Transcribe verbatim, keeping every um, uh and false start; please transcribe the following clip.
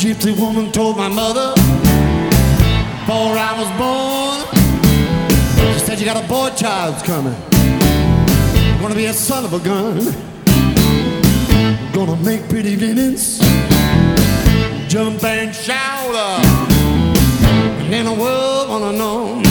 gypsy woman told my mother before I was born. She said, you got a boy child's coming. Gonna be a son of a gun. Gonna make pretty linens, jump and shout. And then the world wanna know